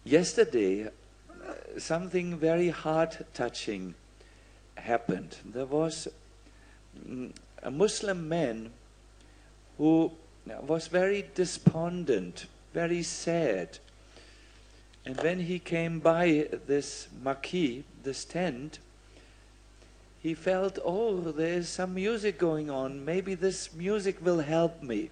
Yesterday, something very heart-touching happened. There was a Muslim man who was very despondent, very sad. And when he came by this marquee, this tent, he felt, oh, there is some music going on. Maybe this music will help me.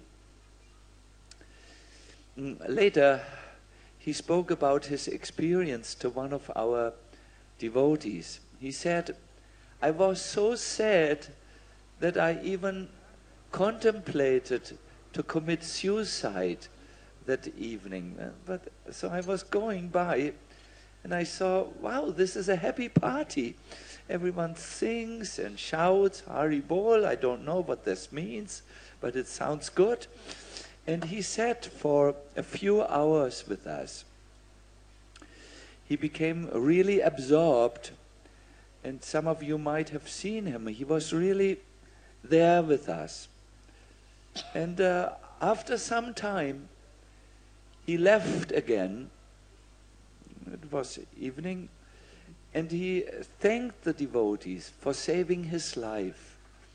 Later, he spoke about his experience to one of our devotees. He said, I was so sad that I even contemplated to commit suicide that evening. So I was going by and I saw, wow, this is a happy party. Everyone sings and shouts, Hari Bol. I don't know what this means, but it sounds good. And he sat for a few hours with us. He became really absorbed, and some of you might have seen him. He was really there with us. And after some time, he left again. It was evening, and he thanked the devotees for saving his life.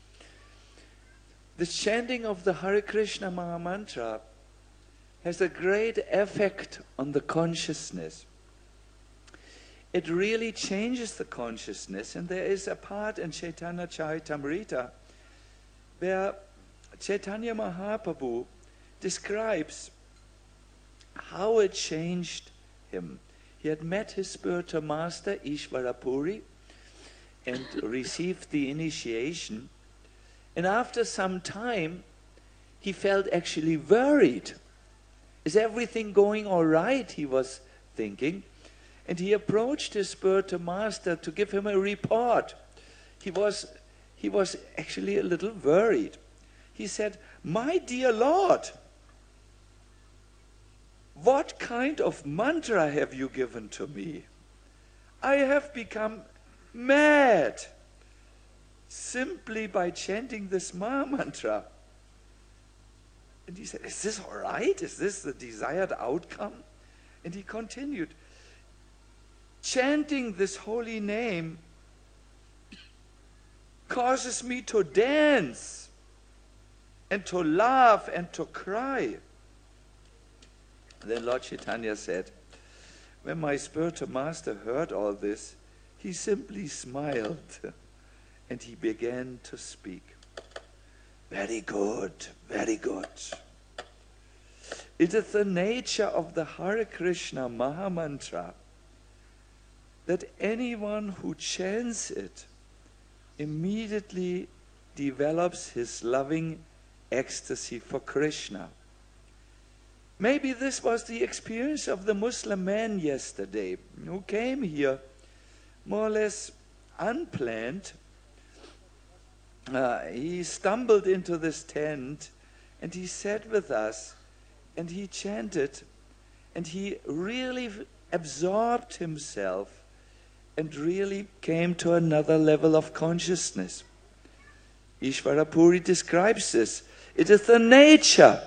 The chanting of the Hare Krishna Maha Mantra has a great effect on the consciousness. It really changes the consciousness, and there is a part in Chaitanya Charitamrita where Chaitanya Mahaprabhu describes how it changed him. He had met his spiritual master, Ishvara Puri, and received the initiation. And after some time, he felt actually worried. Is everything going all right? He was thinking. And he approached his spiritual master to give him a report. He was actually a little worried. He said, my dear Lord, what kind of mantra have you given to me? I have become mad simply by chanting this Maha Mantra. And he said, is this all right? Is this the desired outcome? And he continued, chanting this holy name causes me to dance and to laugh and to cry. Then Lord Chaitanya said, when my spiritual master heard all this, he simply smiled and he began to speak. Very good, very good. It is the nature of the Hare Krishna Maha Mantra that anyone who chants it immediately develops his loving ecstasy for Krishna. Maybe this was the experience of the Muslim man yesterday who came here more or less unplanned. He stumbled into this tent and he sat with us and he chanted and he really absorbed himself and really came to another level of consciousness. Ishvara Puri describes this. It is the nature.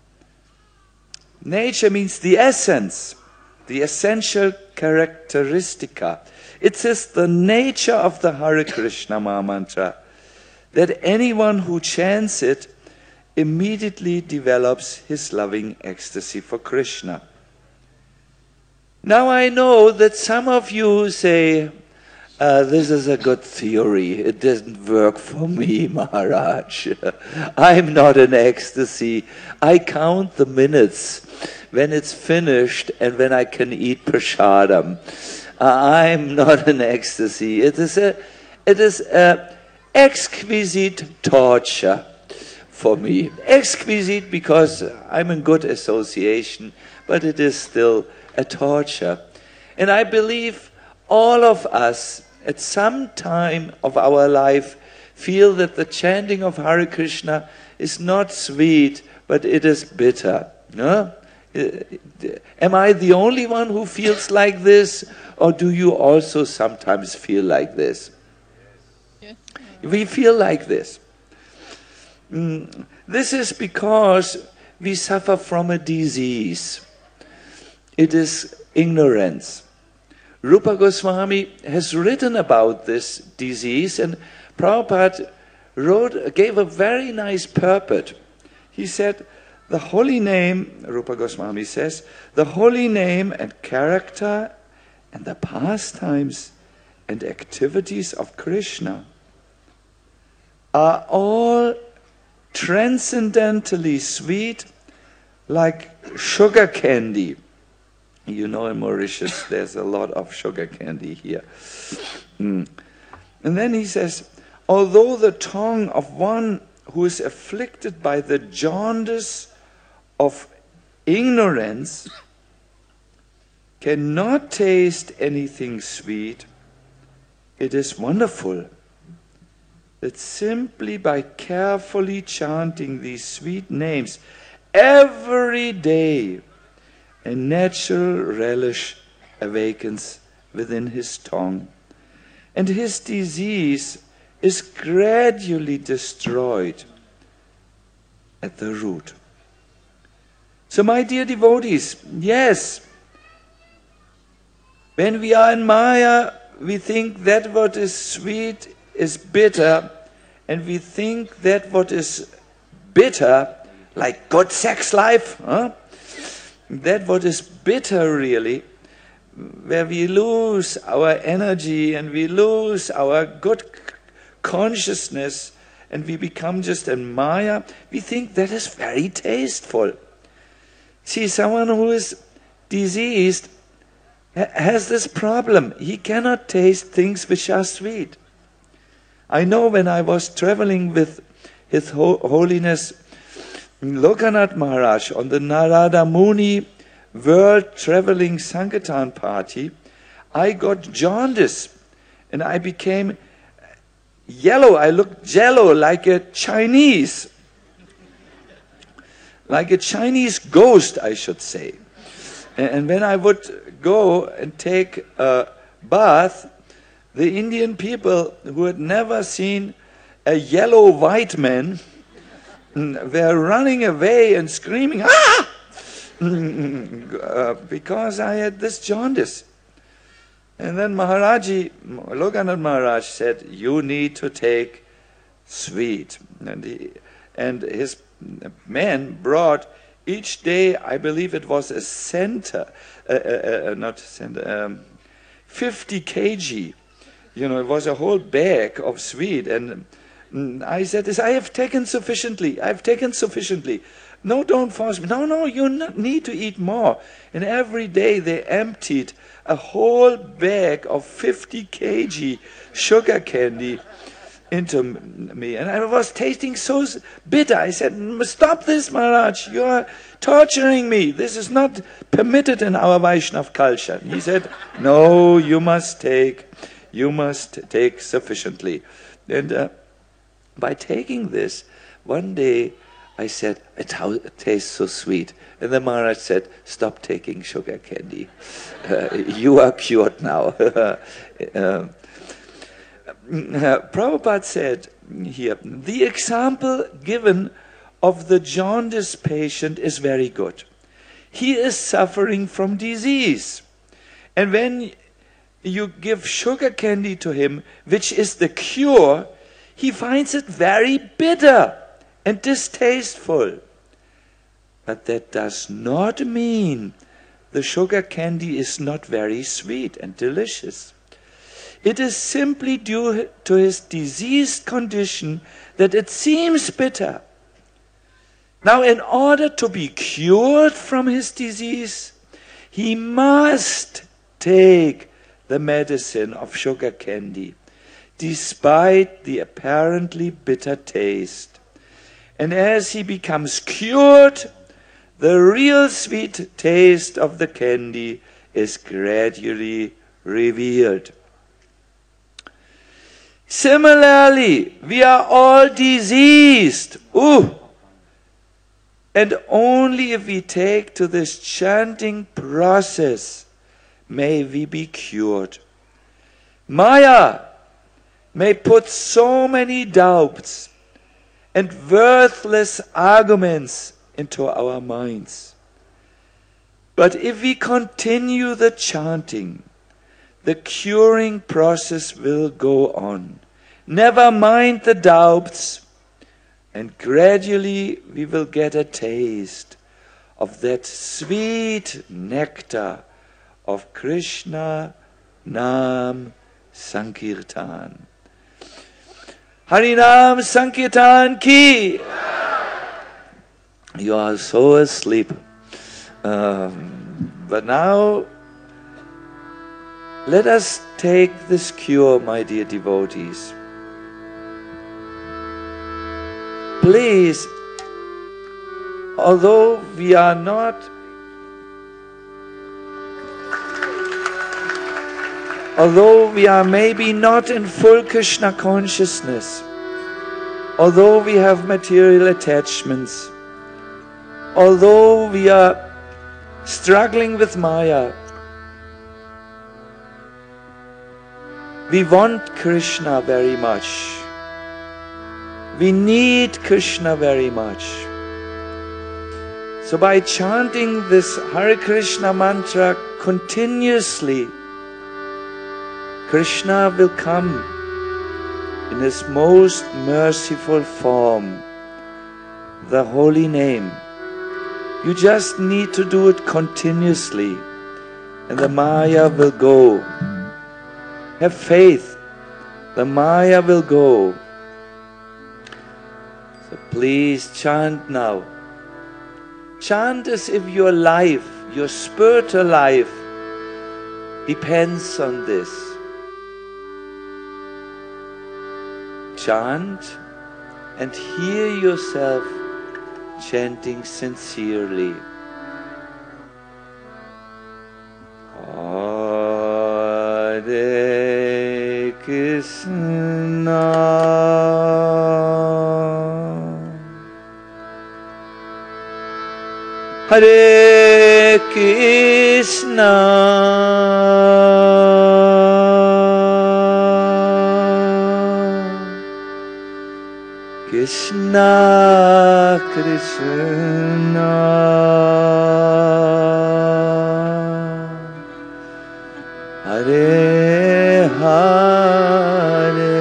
Nature means the essence, the essential characteristica. It is the nature of the Hare Krishna Maha Mantra that anyone who chants it immediately develops his loving ecstasy for Krishna. Now I know that some of you say, this is a good theory. It doesn't work for me, Maharaj. I'm not in ecstasy. I count the minutes when it's finished and when I can eat prasadam. I'm not in ecstasy. It is a exquisite torture for me. Exquisite because I'm in good association, but it is still a torture. And I believe all of us at some time of our life feel that the chanting of Hare Krishna is not sweet, but it is bitter. No? Am I the only one who feels like this, or do you also sometimes feel like this? Yes. We feel like this. This is because we suffer from a disease. It is ignorance. Rupa Goswami has written about this disease, and Prabhupada gave a very nice purport. He said, the holy name, Rupa Goswami says, the holy name and character and the pastimes and activities of Krishna are all transcendently sweet, like sugar candy. You know, in Mauritius there's a lot of sugar candy here. And then he says, although the tongue of one who is afflicted by the jaundice of ignorance cannot taste anything sweet, it is wonderful that simply by carefully chanting these sweet names every day, a natural relish awakens within his tongue, and his disease is gradually destroyed at the root. So, my dear devotees, yes, when we are in Maya, we think that what is sweet is bitter, and we think that what is bitter, like good sex life, that what is bitter really, where we lose our energy and we lose our good consciousness and we become just in Maya, we think that is very tasteful. See, someone who is diseased has this problem. He cannot taste things which are sweet. I know when I was traveling with His Holiness Lokanath Maharaj on the Narada Muni World Traveling Sankirtan Party, I got jaundice and I became yellow. I looked jello like a Chinese. Like a Chinese ghost, I should say. And when I would go and take a bath, the Indian people who had never seen a yellow white man were running away and screaming, ah! Because I had this jaundice. And then Maharaji, Lokanath Maharaj said, you need to take sweet. And his men brought each day, I believe it was a center, 50 kg. You know, it was a whole bag of sweet. And I said, I have taken sufficiently. I've taken sufficiently. No, don't force me. No, you need to eat more. And every day they emptied a whole bag of 50 kg sugar candy into me. And I was tasting so bitter. I said, stop this, Maharaj. You are torturing me. This is not permitted in our Vaishnav culture. And he said, no, you must take sufficiently. And by taking this, one day I said, it tastes so sweet. And the Maharaj said, stop taking sugar candy. You are cured now. Prabhupada said here, the example given of the jaundice patient is very good. He is suffering from disease. And when you give sugar candy to him, which is the cure, he finds it very bitter and distasteful. But that does not mean the sugar candy is not very sweet and delicious. It is simply due to his diseased condition that it seems bitter. Now, in order to be cured from his disease, he must take the medicine of sugar candy, despite the apparently bitter taste. And as he becomes cured, the real sweet taste of the candy is gradually revealed. Similarly, we are all diseased. And only if we take to this chanting process may we be cured. Maya may put so many doubts and worthless arguments into our minds. But if we continue the chanting, the curing process will go on. Never mind the doubts, and gradually we will get a taste of that sweet nectar of Krishna Nam Sankirtan. Harinam Sankirtan ki! You are so asleep. But now, let us take this cure, my dear devotees. Please, although we are maybe not in full Krishna consciousness, although we have material attachments, although we are struggling with Maya, we want Krishna very much. We need Krishna very much. So by chanting this Hare Krishna mantra continuously, Krishna will come in His most merciful form, the holy name. You just need to do it continuously, and the Maya will go. Have faith, the Maya will go. So please chant now. Chant as if your life, your spiritual life, depends on this. Chant and hear yourself chanting sincerely. Hare Krishna, Hare Krishna, Krishna Krishna, Hare Hare,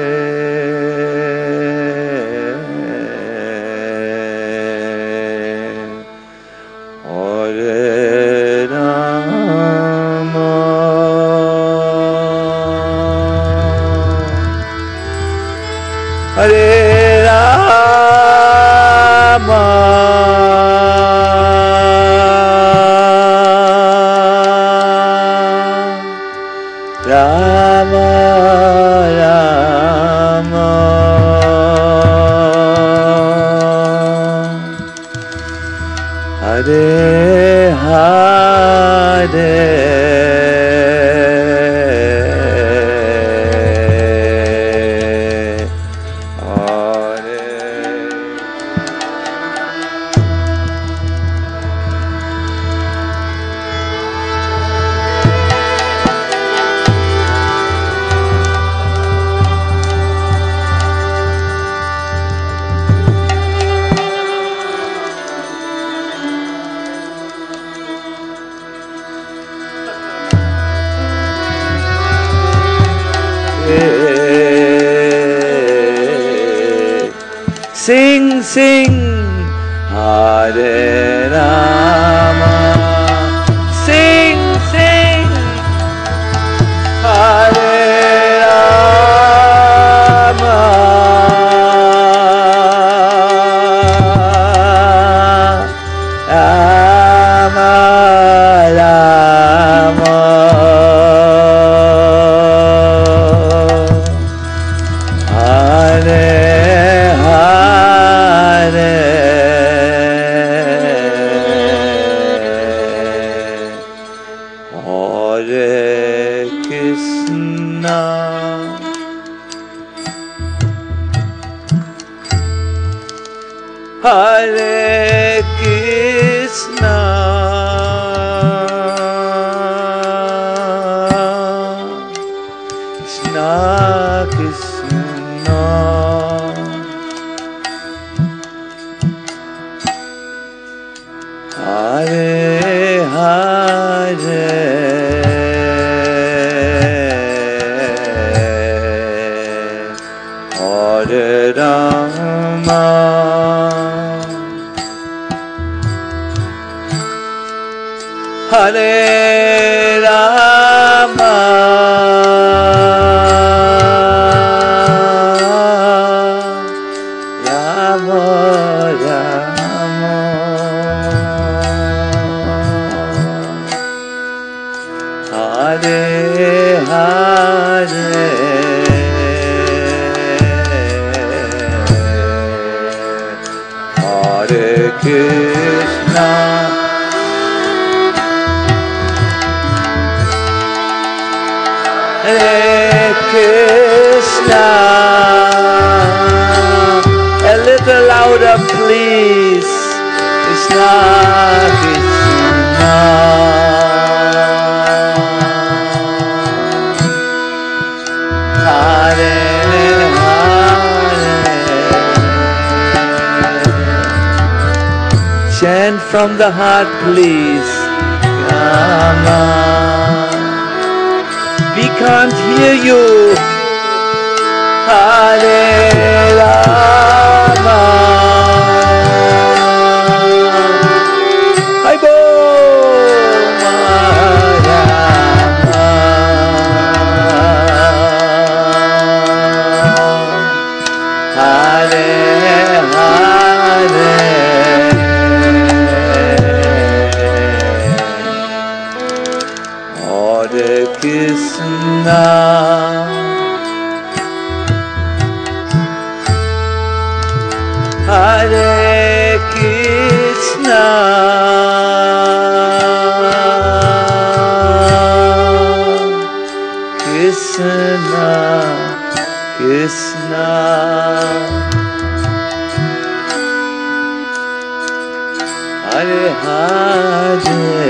Hare Rama, Hare Rama, Rama Rama, Hare Hare, sing, sing, Hare Rama, sing, sing, Hare Rama, Rama Rama, Hare Hare Krishna, Krishna Krishna, Hare Hare. Hare Rama, Rama Rama, Hare Hare, Hare Krishna, Hare Krishna. A little louder, please. Krishna, Krishna. Hare Hare. Chant from the heart, please. Rama. We can't hear you. Hare Rama, Hare Krishna, Hare Krishna, Krishna Krishna, Hare Hare,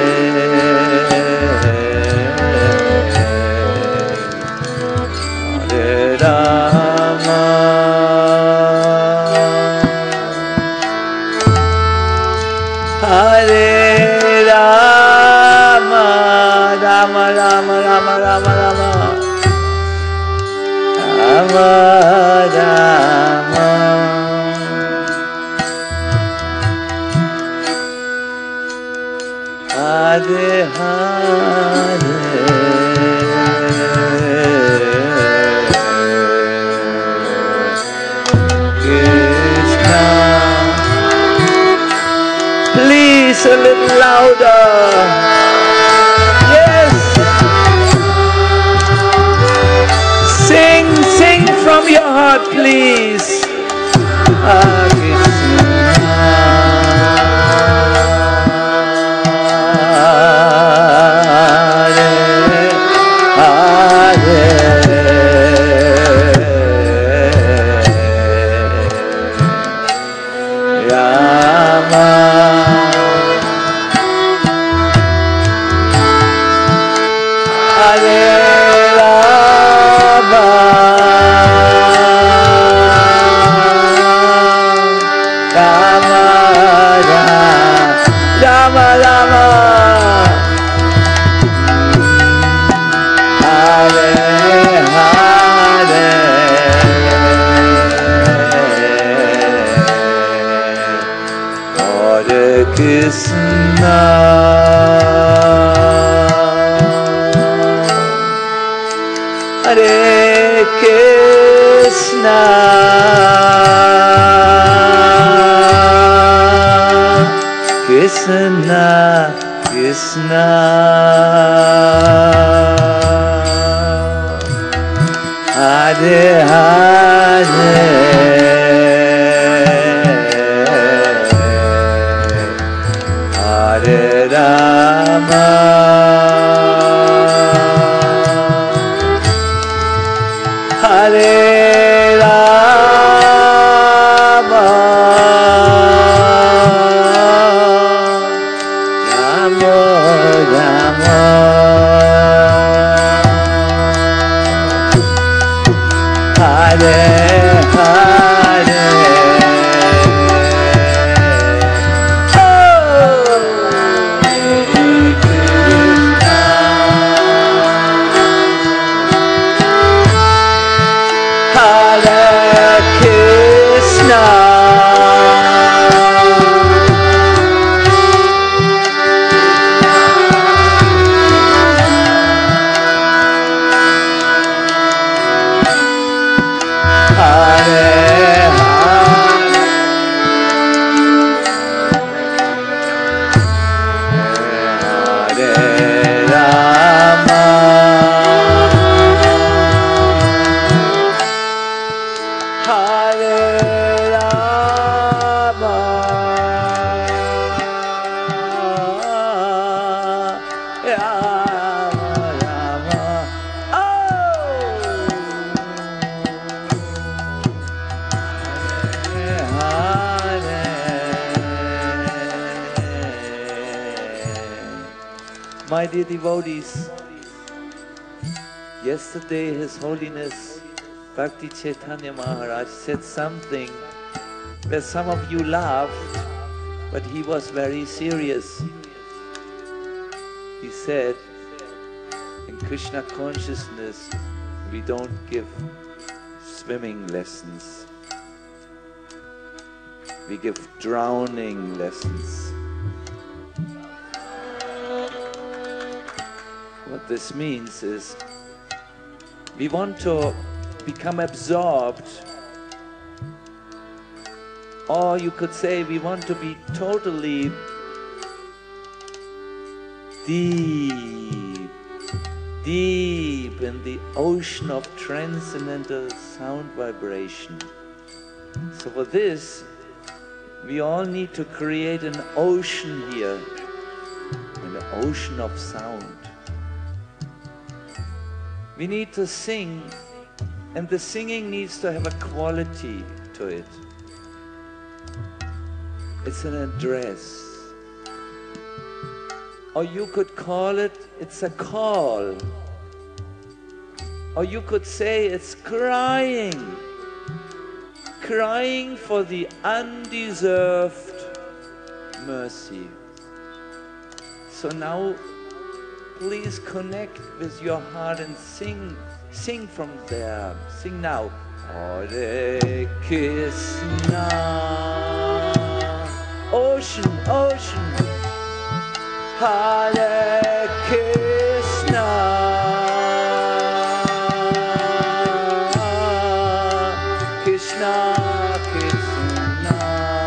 Rama, Hare Rama, Rama Rama Rama Rama Rama, Rama Rama, Hare Hare. Please, a little louder. Yes. Sing, sing from your heart, please. Krishna, Hare Krishna, Krishna Krishna, Hare Hare, Hare Rama, Hare Rama, Rama Rama, Hare Hare. My dear devotees, yesterday His Holiness Bhakti Chaitanya Maharaj said something where some of you laughed, but he was very serious. He said, in Krishna consciousness, we don't give swimming lessons. We give drowning lessons. What this means is, we want to become absorbed, or you could say we want to be totally deep in the ocean of transcendental sound vibration. So for this, we all need to create an ocean here, an ocean of sound. We need to sing, and the singing needs to have a quality to it. It's an address. Or you could call it, it's a call. Or you could say it's crying. Crying for the undeserved mercy. So now, please connect with your heart and sing. Sing from there. Sing now. Hare Krishna. Ocean, ocean. Hare Krishna. Krishna, Krishna.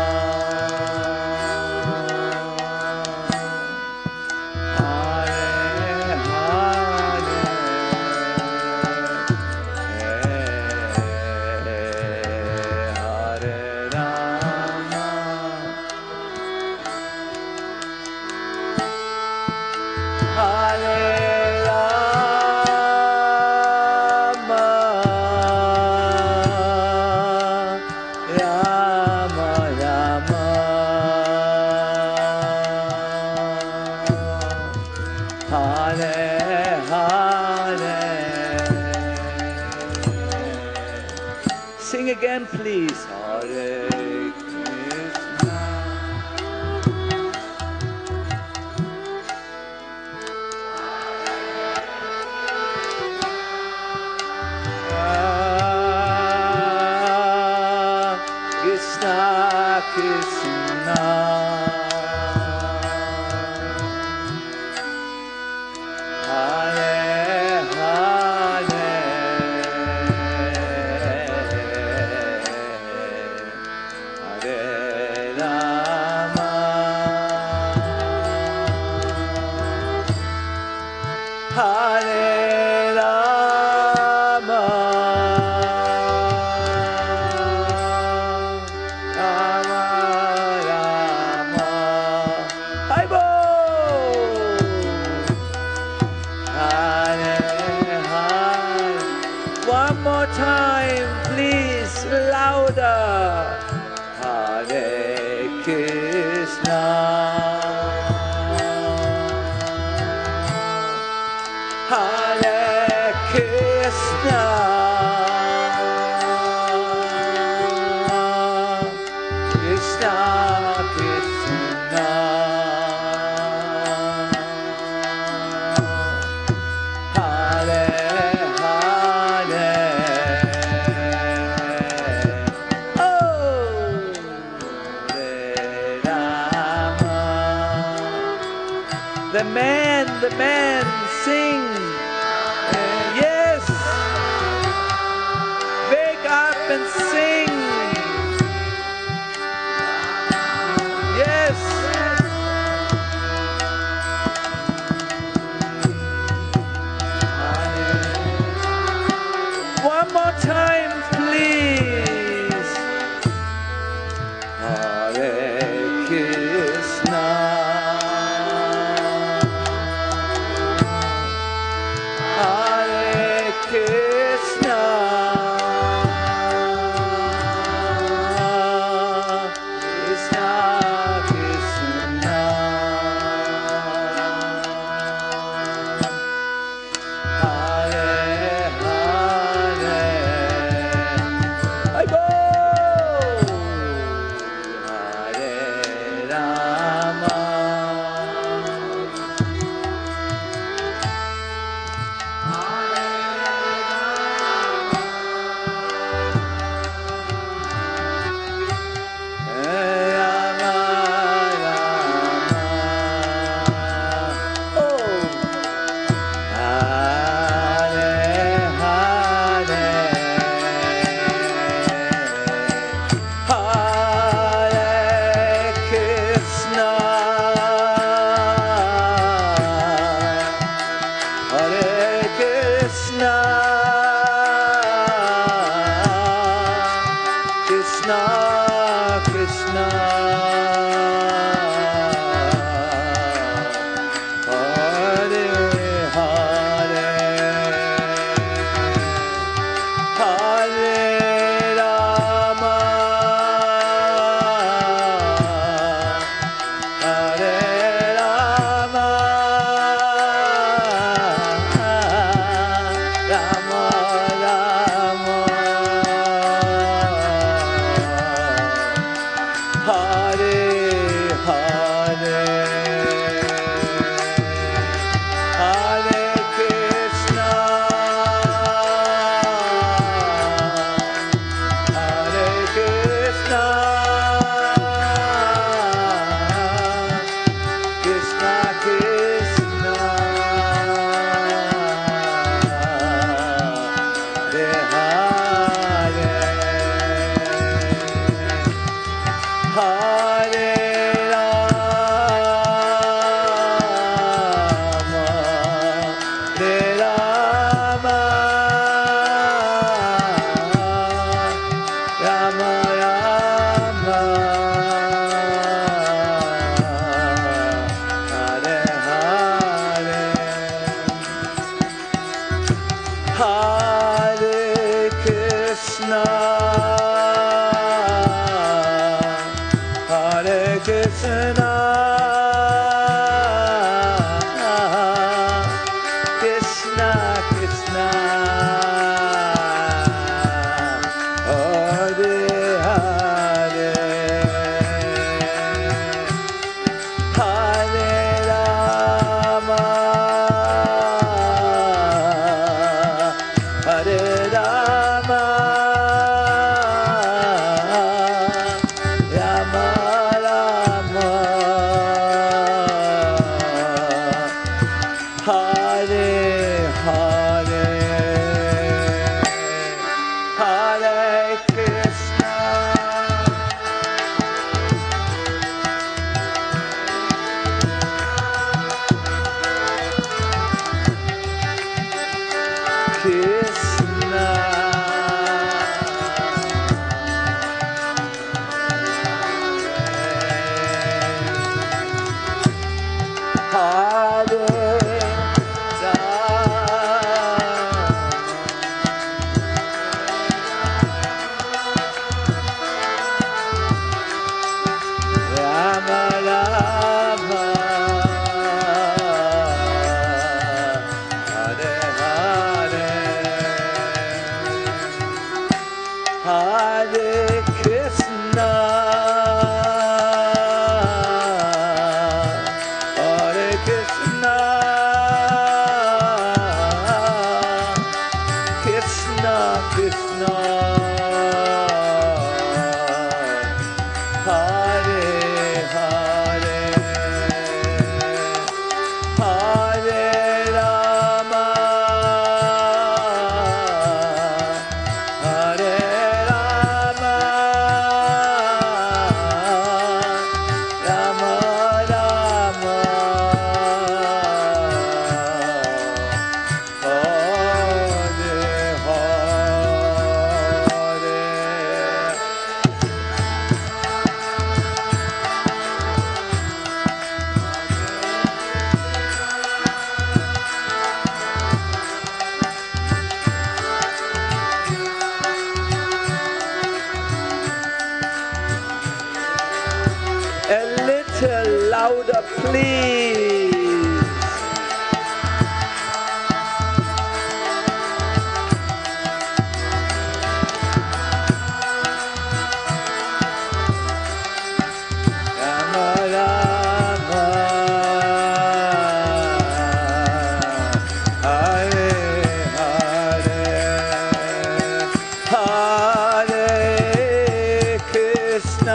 Hare, Hare, Hare Rama. Hare Rama, Rama Rama, Hare Hare. Sing again, please. Hare Krishna. Krishna, Krishna. Hare, Hare. Hare Rama. Hare Rama. One more time, please, louder. Hare Krishna. Hare Krishna. Krishna, Krishna. The man, sing. Yes. Wake up and sing. Yes. One more time, please. Hare Krishna. Hare Hare, Hare Krishna, Krishna, Hare Rama, Rama, Hare Hare, Hare Krishna, Hare Krishna, Krishna Krishna, Hare Hare, Hare Rama, Hare Rama, Rama Rama, Hare Hare. A little louder, please. Rama Rama, Hare Hare, Hare Krishna,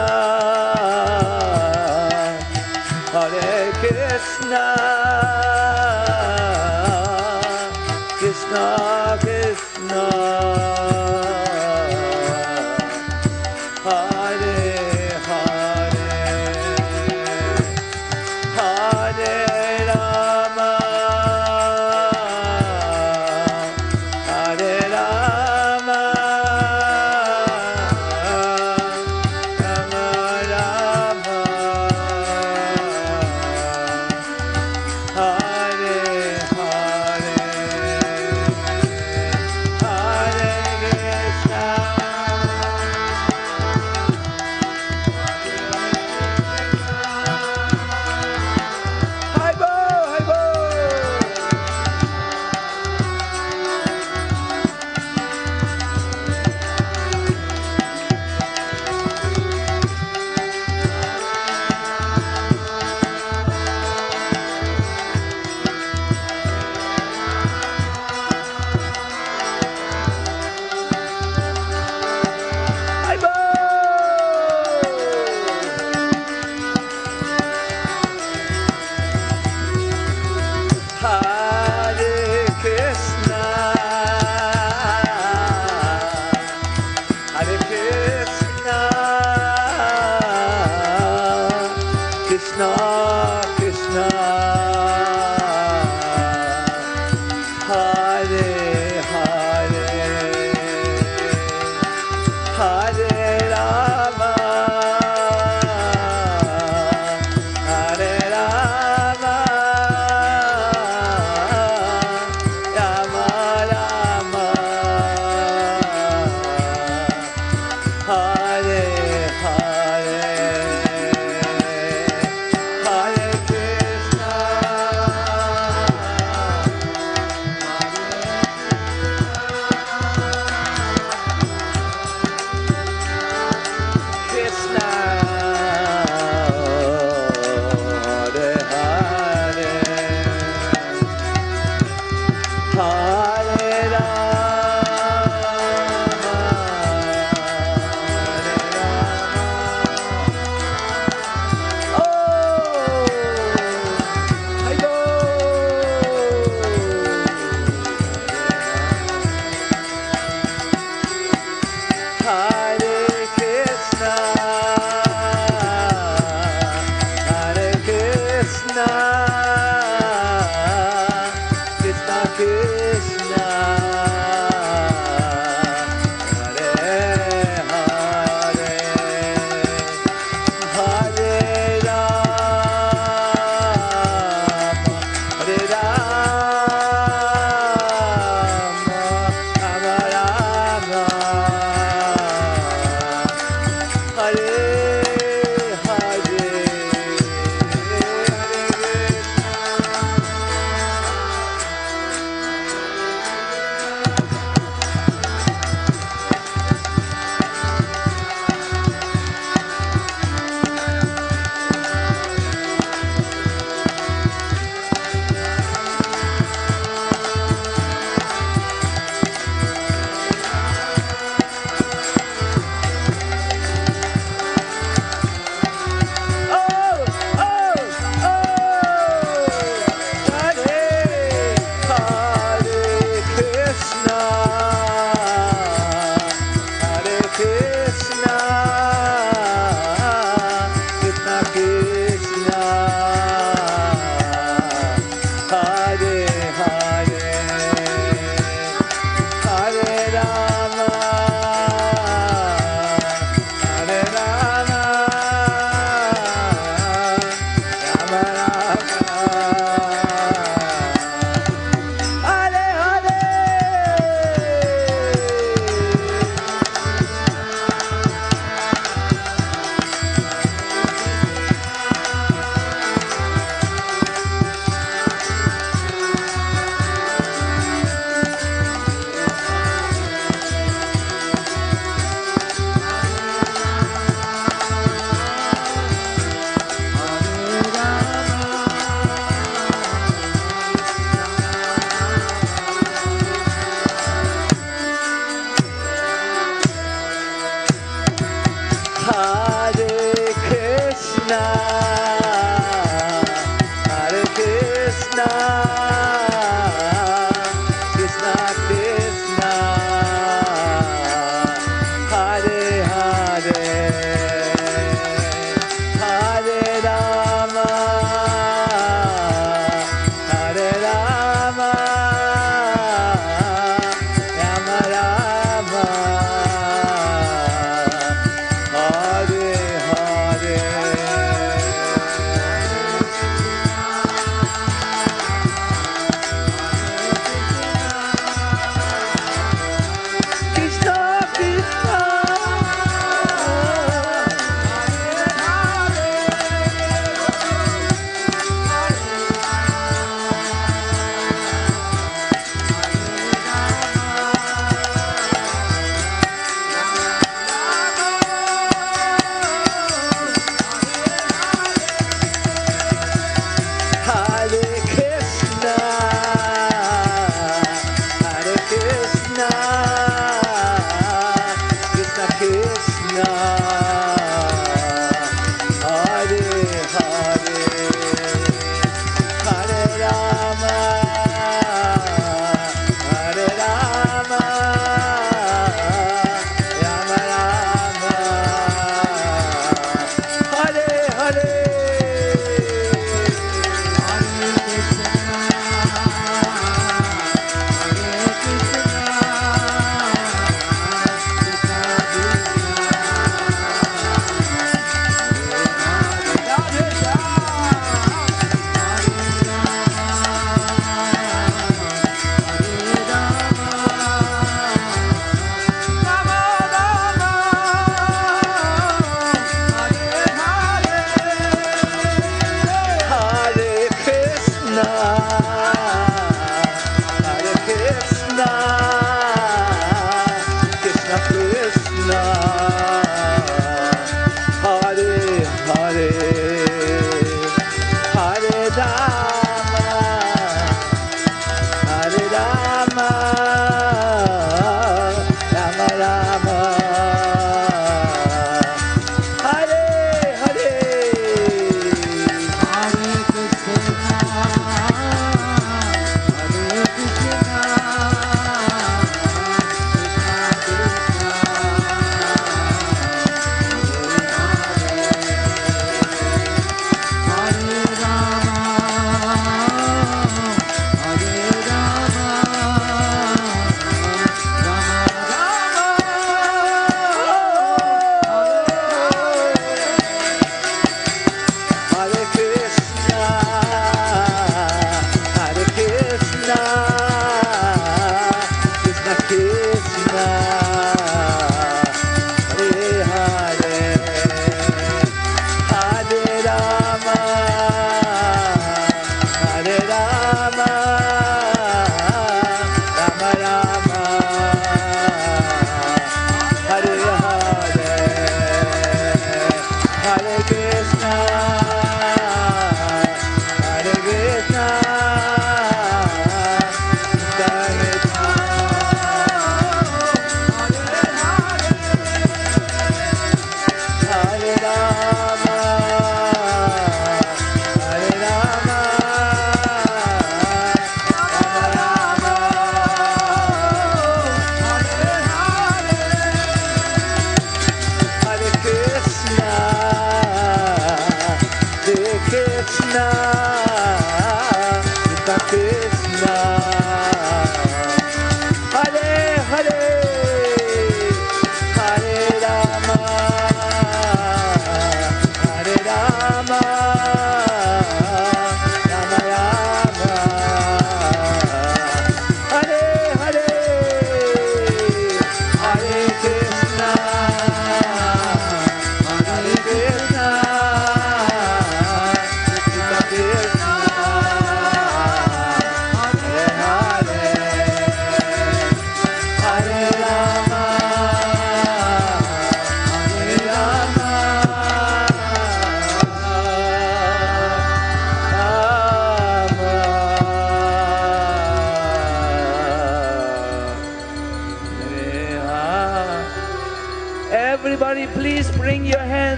Hare Krishna, Krishna Krishna, Hare Hare, Hare Rama, Hare Rama, Rama Rama, Hare Hare, Hare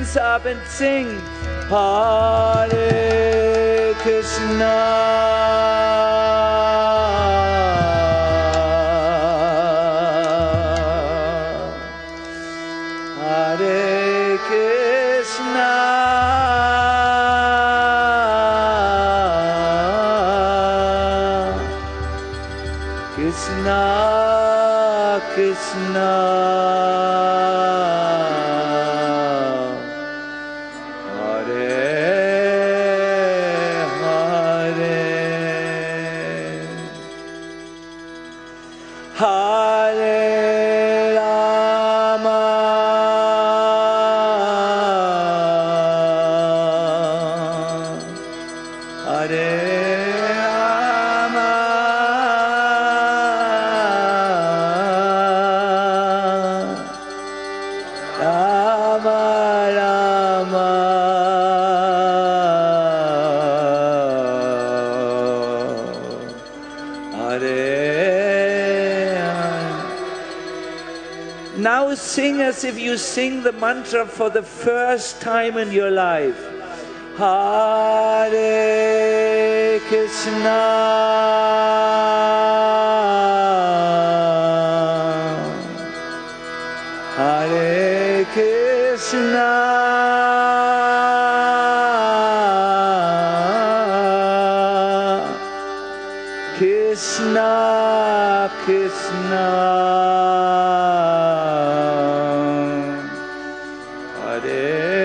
hands up and sing Hare Krishna. Hare Krishna, Krishna Krishna, Hare Hare, Hare Rama, Hare Rama, Rama Rama, Hare Hare. Now sing as if you sing the mantra for the first time in your life. Hare Krishna, Hare Krishna, Krishna Krishna, Hare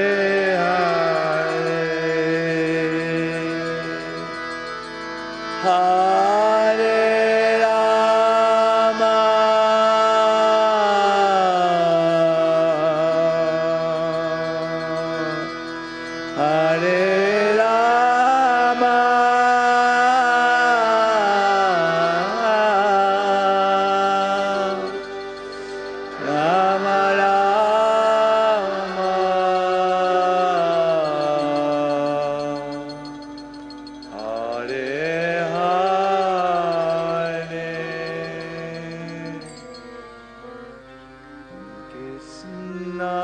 Hare Rama, Hare Rama, Rama Rama, Hare Hare, Krishna,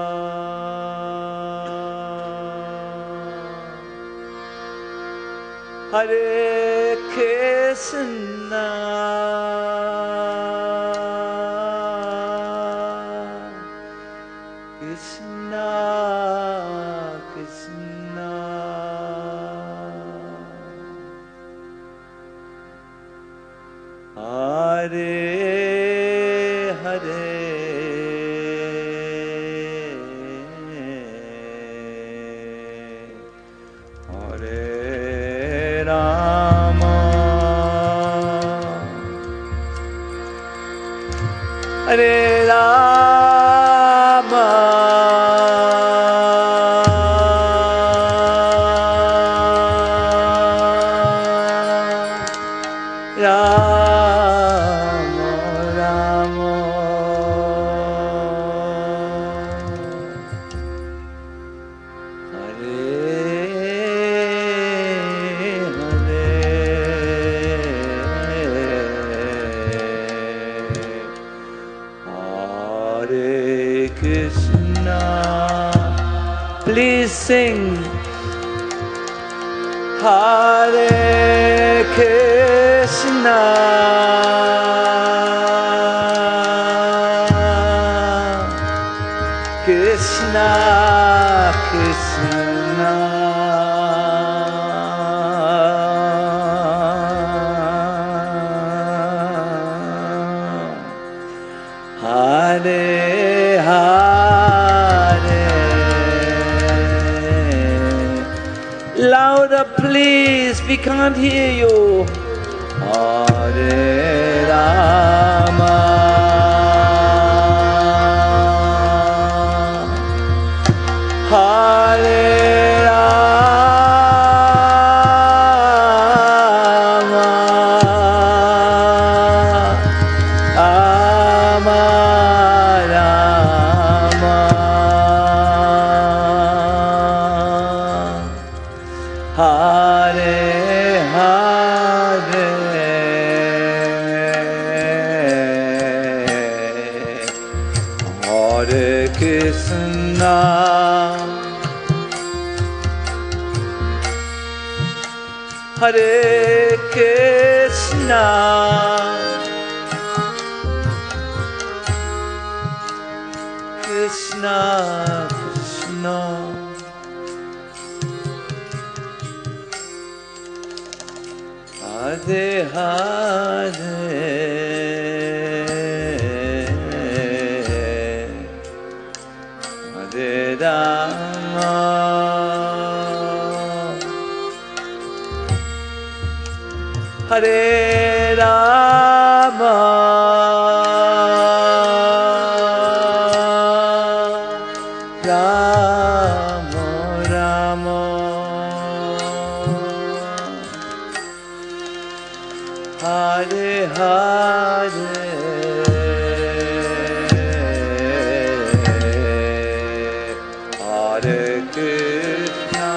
Hare Krishna, Krishna Krishna, Hare Hare, Hare Rama, Hare Rama, Rama Rama, Hare Krishna. Please sing Hare Krishna, Krishna Krishna, Hare Hare. Louder please, we can't hear you. Hare Rama, Hare Rama, Rama Rama, Hare Hare. Hare Krishna, Krishna Krishna, Hare Hare, Hare Rama, Hare Rama, Rama Rama, Hare Hare, Hare Krishna,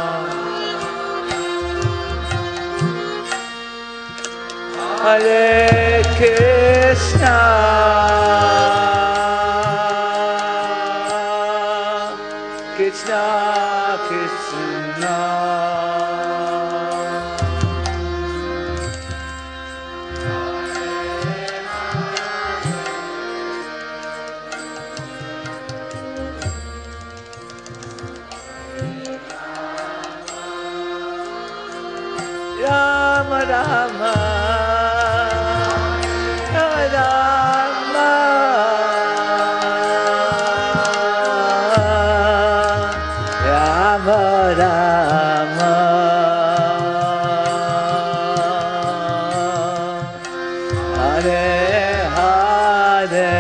Hare Krishna, Krishna Krishna, Rama Rama, Rama, Rama Rama, Hare Hare,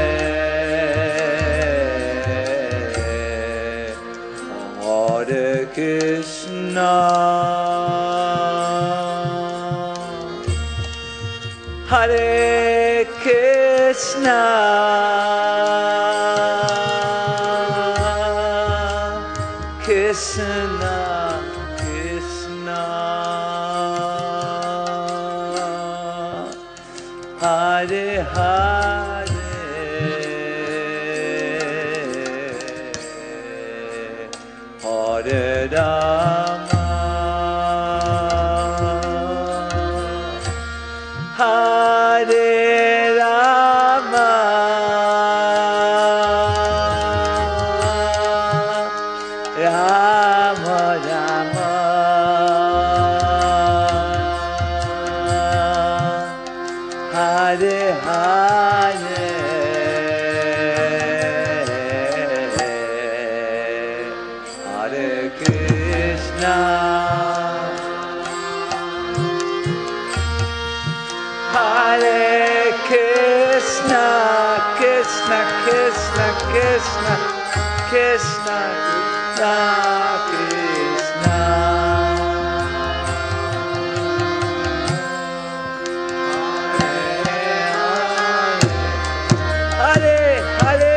Hare Krishna, Hare Krishna, Krishna Krishna, Hare Hare, Hare Rama, Hare Rama, Rama Rama, Hare Hare, Hare Krishna, Hare Krishna, Krishna Krishna Krishna, Krishna Krishna Krishna, Hare Hare,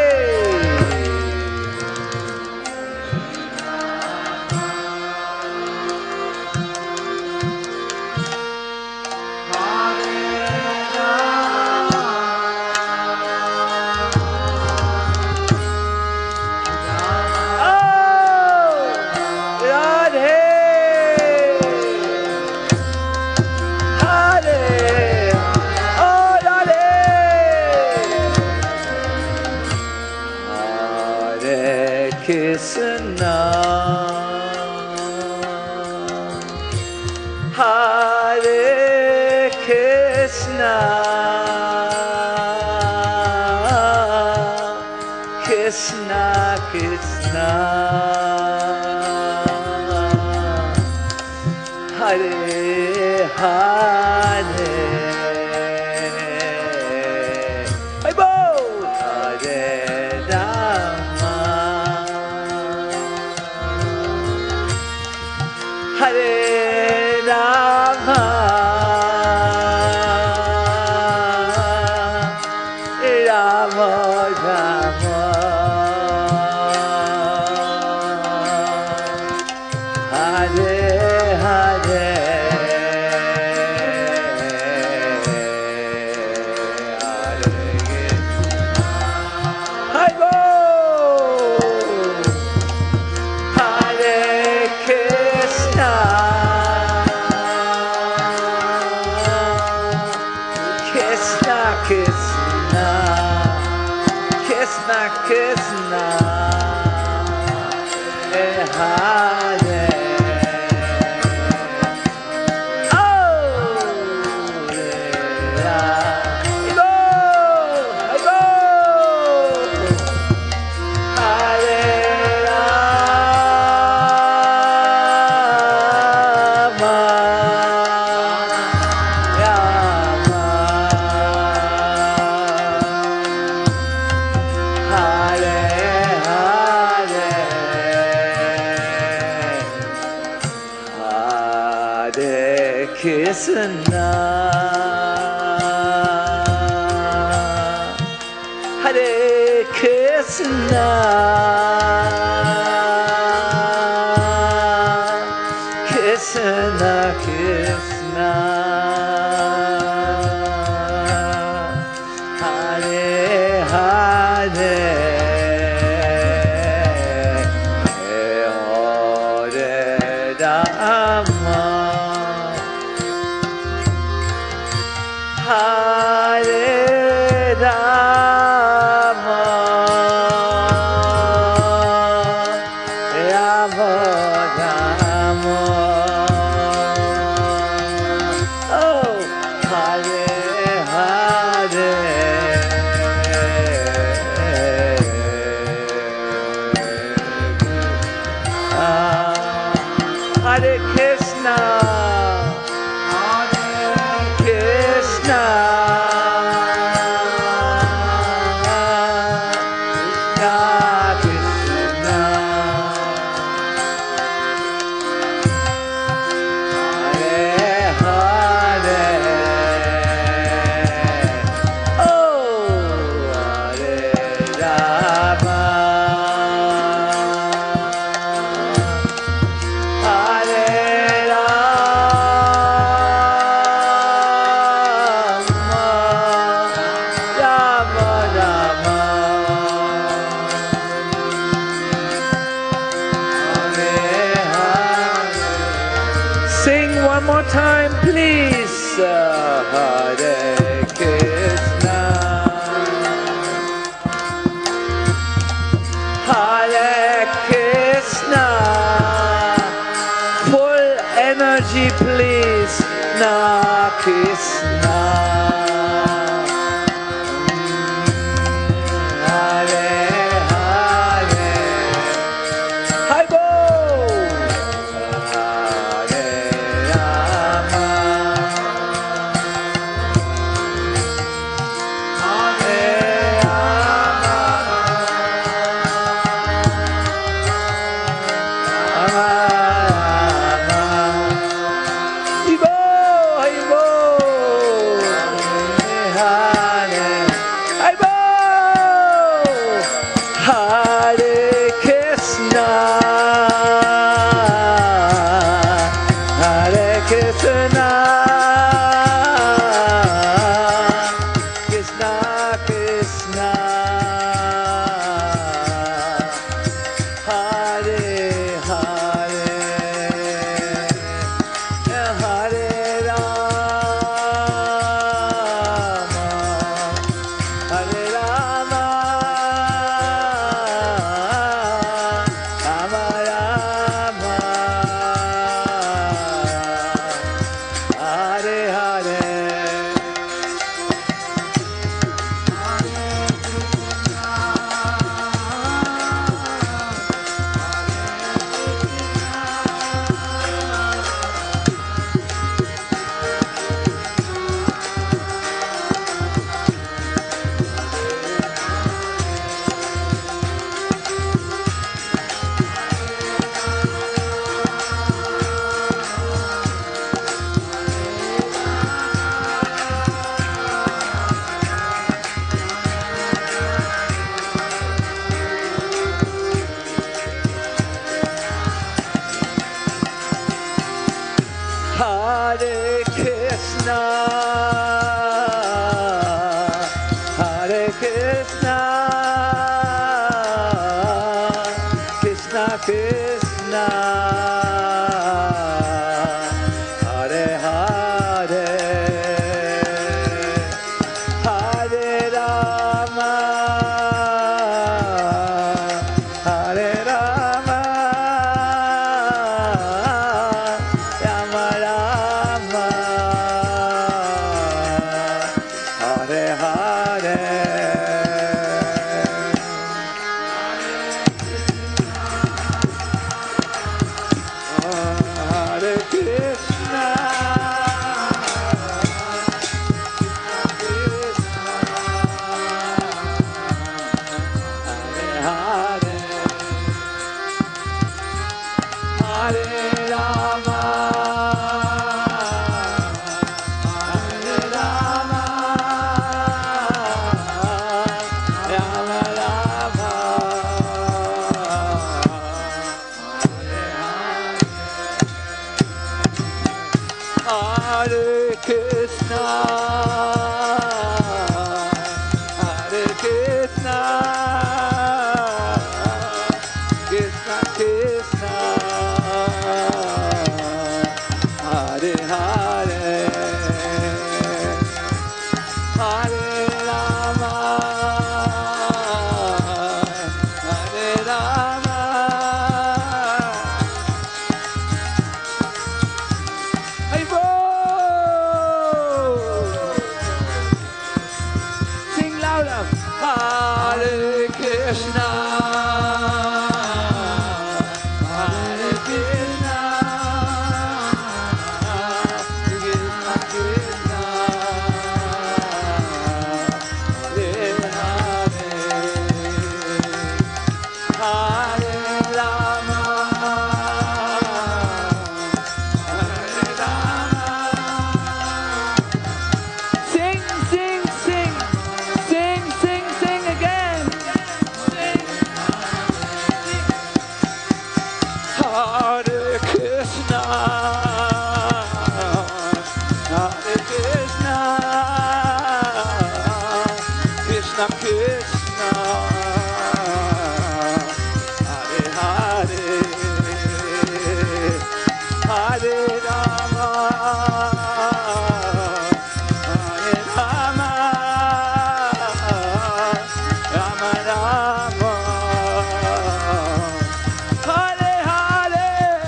Krishna, Hare Krishna, Krishna Krishna, Hare Hare, Hare Rama, Hare Rama, Rama Rama, Hare Hare, Krishna, Hare. Krishna, Hare Krishna, Krishna Krishna, Hare Hare, Hare Rama. Hare Rama, Rama Rama, oh Hare Hare, Hare Krishna. Sing one more time, please. Hare Krishna, Hare Krishna. Full energy, please. Na Krishna. Hare Hare. Hi, bo. Hare Krishna, Hare Krishna, Krishna Krishna, Hare Hare, Hare Rama, Hare Krishna, Hare Krishna, Krishna Krishna, Hare Hare, Hare Rama, Hare Rama. Hey, sing louder. Hare Krishna, Hare Krishna, Krishna Krishna, Hare Hare, Hare Rama, Hare Rama. Sing, sing, sing, sing, sing, sing again. Hare Krishna, Hare Krishna, Krishna Krishna, Hare Hare, Hare Rama, Hare Rama, Rama Rama, Hare Hare.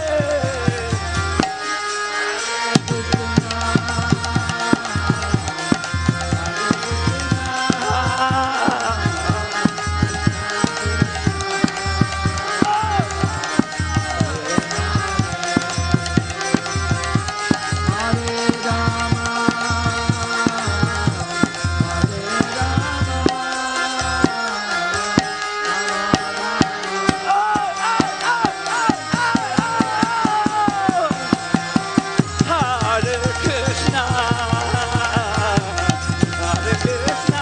Hare Krishna, Hare Krishna,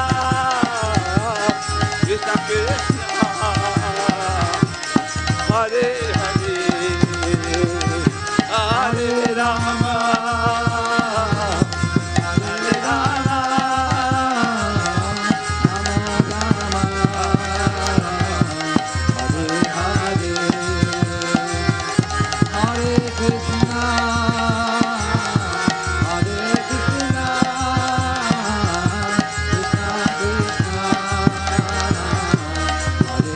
Krishna Krishna, Hare Hare, Hare Rama, Hare Rama, Hare Krishna, Hare Krishna, Krishna Krishna, Hare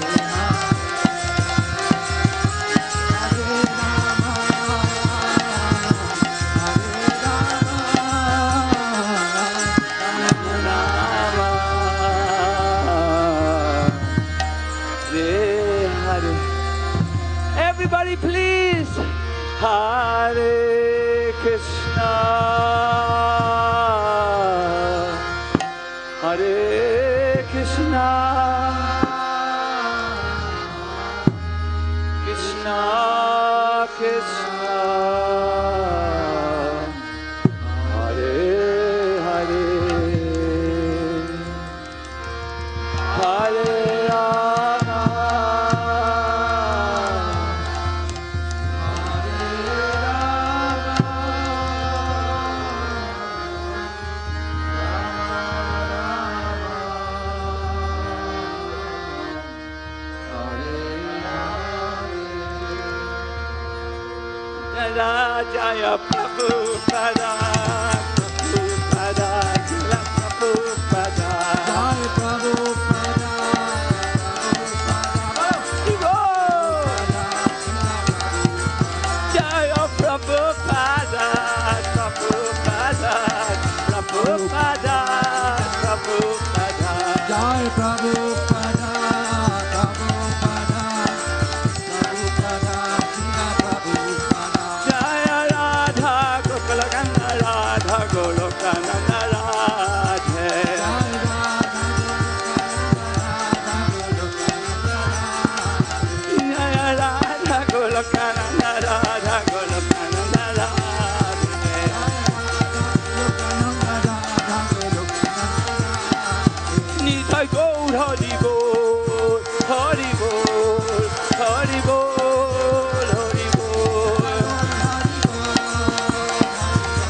Hare, Hare Hare. Everybody, please. Hare Krishna, Hare Krishna, Krishna Krishna, Hare Hare, Hare Rama, Jaya Prabhupada, Prabhupada, Jaya Prabhupada. Jai Prabhupada, Jaya Prabhupada, Prabhupada, Prabhupada, Prabhupada. Jai Prabhupada, Prabhupada, Prabhupada, Srila Prabhupada. Jaya Radha Gokula Ganga Radha Goloka Nanda Radhe. Jai Radha Jaya Radha Goloka Nanda Radha Goloka Nanda Radhe. Nitai Gaur Hari Bol, Hari Bol, Hari Bol, Hari Bol.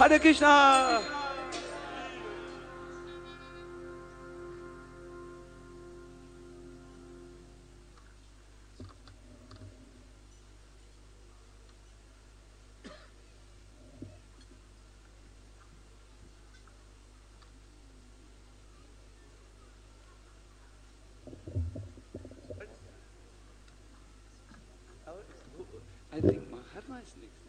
Hare Krishna! I think Mahatma is next.